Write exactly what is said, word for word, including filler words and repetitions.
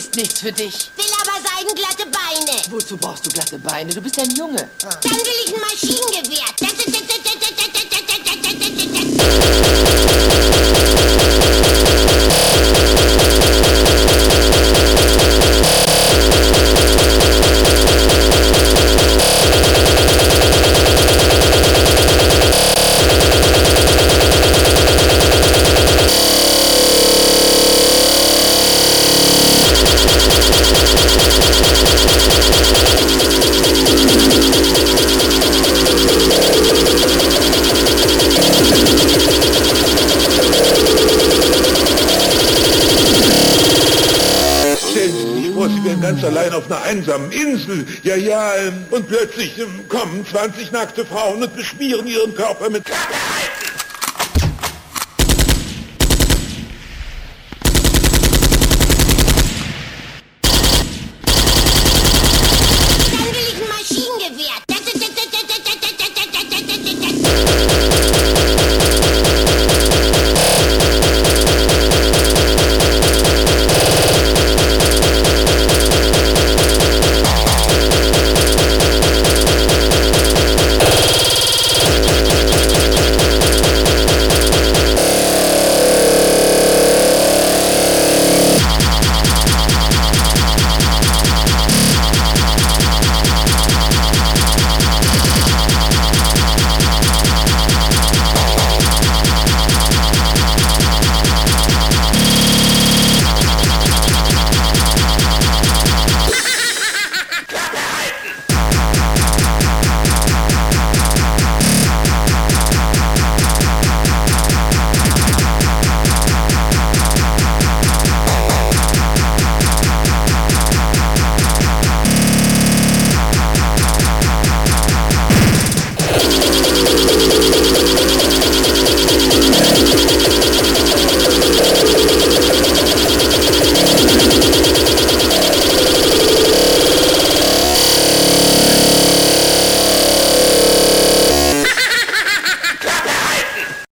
ist nichts für dich. Will aber seidenglatte Beine. Wozu brauchst du glatte Beine? Du bist ein Junge. Dann will ich ein Maschinengewehr. Sie wären ganz allein auf einer einsamen Insel. Ja, ja, ähm, und plötzlich ähm, kommen zwanzig nackte Frauen und beschmieren ihren Körper mit...